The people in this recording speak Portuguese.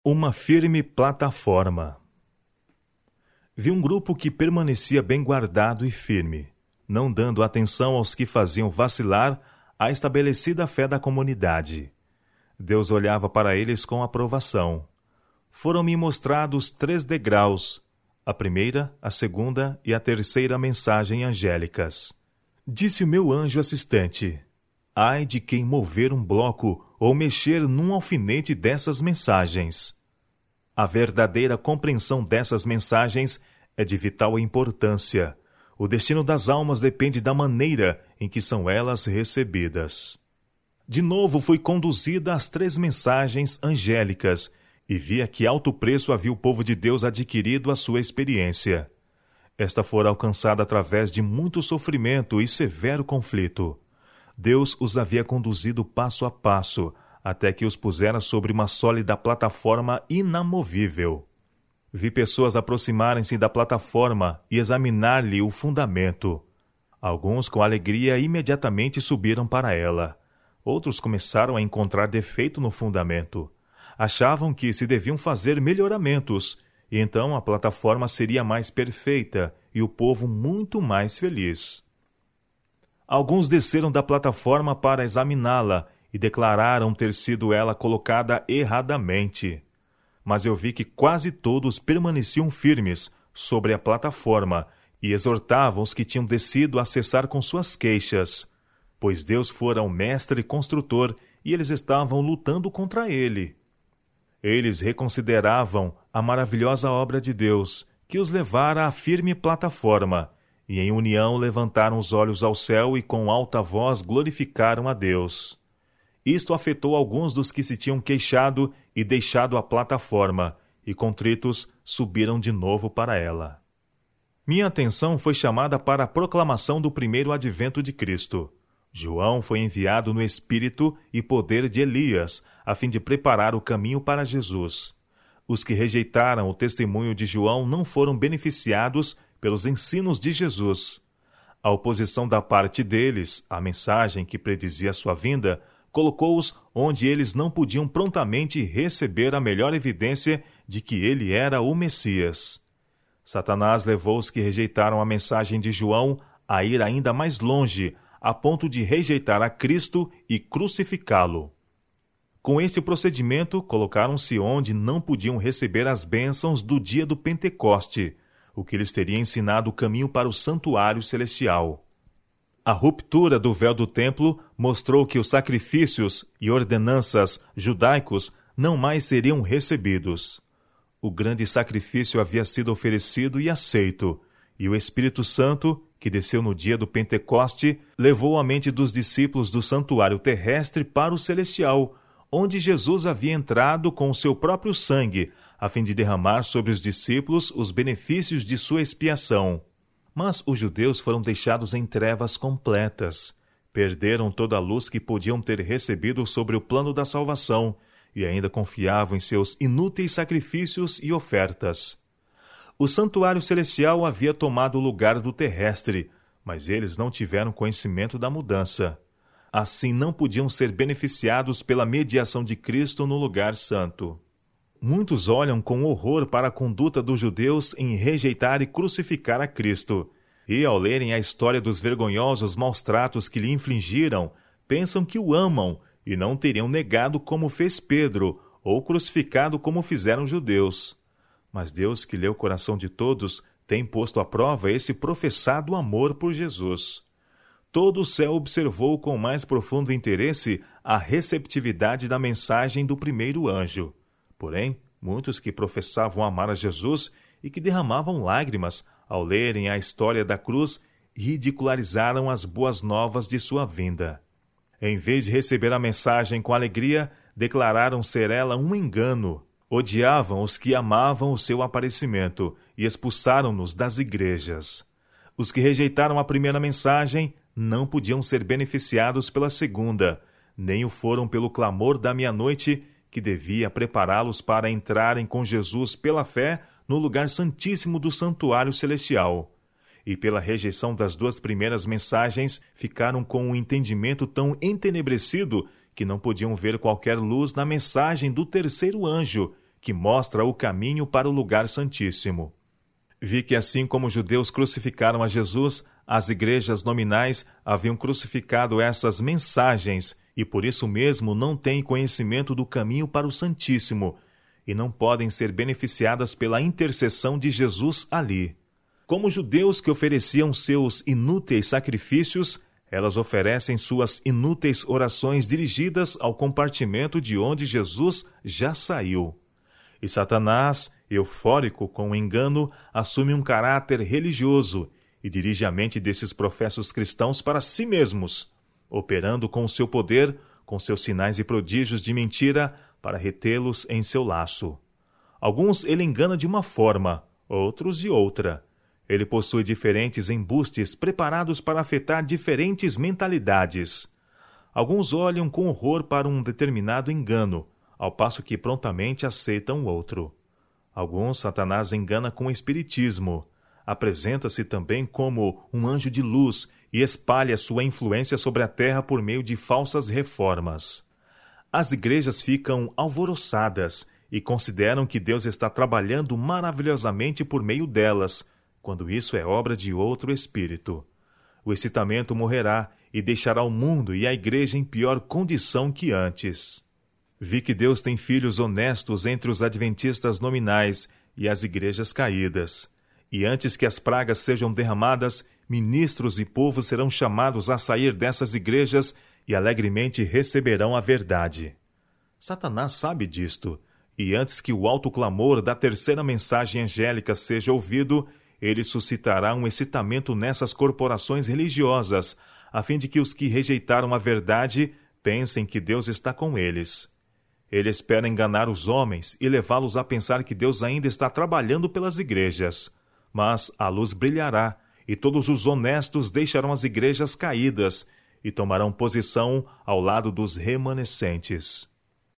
Uma firme plataforma. Vi um grupo que permanecia bem guardado e firme, não dando atenção aos que faziam vacilar a estabelecida fé da comunidade. Deus olhava para eles com aprovação. Foram-me mostrados 3 degraus, a primeira, a segunda e a terceira mensagem angélicas. Disse o meu anjo assistente: ai de quem mover um bloco ou mexer num alfinete dessas mensagens. A verdadeira compreensão dessas mensagens é de vital importância. O destino das almas depende da maneira em que são elas recebidas. De novo fui conduzida às 3 mensagens angélicas e vi a que alto preço havia o povo de Deus adquirido a sua experiência. Esta fora alcançada através de muito sofrimento e severo conflito. Deus os havia conduzido passo a passo, até que os pusera sobre uma sólida plataforma inamovível. Vi pessoas aproximarem-se da plataforma e examinar-lhe o fundamento. Alguns, com alegria, imediatamente subiram para ela. Outros começaram a encontrar defeito no fundamento. Achavam que se deviam fazer melhoramentos, e então a plataforma seria mais perfeita e o povo muito mais feliz. Alguns desceram da plataforma para examiná-la e declararam ter sido ela colocada erradamente. Mas eu vi que quase todos permaneciam firmes sobre a plataforma e exortavam os que tinham descido a cessar com suas queixas, pois Deus fora o mestre construtor e eles estavam lutando contra ele. Eles reconsideravam a maravilhosa obra de Deus, que os levara à firme plataforma, e em união levantaram os olhos ao céu e com alta voz glorificaram a Deus. Isto afetou alguns dos que se tinham queixado e deixado a plataforma, e contritos subiram de novo para ela. Minha atenção foi chamada para a proclamação do primeiro advento de Cristo. João foi enviado no espírito e poder de Elias, a fim de preparar o caminho para Jesus. Os que rejeitaram o testemunho de João não foram beneficiados pelos ensinos de Jesus. A oposição da parte deles, à mensagem que predizia sua vinda, colocou-os onde eles não podiam prontamente receber a melhor evidência de que ele era o Messias. Satanás levou os que rejeitaram a mensagem de João a ir ainda mais longe, a ponto de rejeitar a Cristo e crucificá-lo. Com esse procedimento, colocaram-se onde não podiam receber as bênçãos do dia do Pentecoste, o que lhes teria ensinado o caminho para o santuário celestial. A ruptura do véu do templo mostrou que os sacrifícios e ordenanças judaicos não mais seriam recebidos. O grande sacrifício havia sido oferecido e aceito, e o Espírito Santo, que desceu no dia do Pentecoste, levou a mente dos discípulos do santuário terrestre para o celestial, onde Jesus havia entrado com o seu próprio sangue, a fim de derramar sobre os discípulos os benefícios de sua expiação. Mas os judeus foram deixados em trevas completas. Perderam toda a luz que podiam ter recebido sobre o plano da salvação e ainda confiavam em seus inúteis sacrifícios e ofertas. O santuário celestial havia tomado o lugar do terrestre, mas eles não tiveram conhecimento da mudança. Assim não podiam ser beneficiados pela mediação de Cristo no lugar santo. Muitos olham com horror para a conduta dos judeus em rejeitar e crucificar a Cristo, e, ao lerem a história dos vergonhosos maus-tratos que lhe infligiram, pensam que o amam e não teriam negado como fez Pedro, ou crucificado como fizeram os judeus. Mas Deus, que lê o coração de todos, tem posto à prova esse professado amor por Jesus. Todo o céu observou com mais profundo interesse a receptividade da mensagem do primeiro anjo. Porém, muitos que professavam amar a Jesus e que derramavam lágrimas ao lerem a história da cruz, ridicularizaram as boas novas de sua vinda. Em vez de receber a mensagem com alegria, declararam ser ela um engano. Odiavam os que amavam o seu aparecimento e expulsaram-nos das igrejas. Os que rejeitaram a primeira mensagem não podiam ser beneficiados pela segunda, nem o foram pelo clamor da meia-noite, que devia prepará-los para entrarem com Jesus pela fé no lugar santíssimo do santuário celestial. E pela rejeição das 2 primeiras mensagens, ficaram com um entendimento tão entenebrecido que não podiam ver qualquer luz na mensagem do terceiro anjo, que mostra o caminho para o lugar santíssimo. Vi que assim como os judeus crucificaram a Jesus, as igrejas nominais haviam crucificado essas mensagens e por isso mesmo não têm conhecimento do caminho para o Santíssimo e não podem ser beneficiadas pela intercessão de Jesus ali. Como os judeus que ofereciam seus inúteis sacrifícios, elas oferecem suas inúteis orações dirigidas ao compartimento de onde Jesus já saiu. E Satanás, eufórico com o engano, assume um caráter religioso e dirige a mente desses professos cristãos para si mesmos, operando com o seu poder, com seus sinais e prodígios de mentira, para retê-los em seu laço. Alguns ele engana de uma forma, outros de outra. Ele possui diferentes embustes preparados para afetar diferentes mentalidades. Alguns olham com horror para um determinado engano, ao passo que prontamente aceitam o outro. Alguns Satanás engana com o espiritismo. Apresenta-se também como um anjo de luz e espalha sua influência sobre a terra por meio de falsas reformas. As igrejas ficam alvoroçadas e consideram que Deus está trabalhando maravilhosamente por meio delas, quando isso é obra de outro espírito. O excitamento morrerá e deixará o mundo e a igreja em pior condição que antes. Vi que Deus tem filhos honestos entre os adventistas nominais e as igrejas caídas. E antes que as pragas sejam derramadas, ministros e povos serão chamados a sair dessas igrejas e alegremente receberão a verdade. Satanás sabe disto, e antes que o alto clamor da terceira mensagem angélica seja ouvido, ele suscitará um excitamento nessas corporações religiosas, a fim de que os que rejeitaram a verdade pensem que Deus está com eles. Ele espera enganar os homens e levá-los a pensar que Deus ainda está trabalhando pelas igrejas. Mas a luz brilhará, e todos os honestos deixarão as igrejas caídas e tomarão posição ao lado dos remanescentes.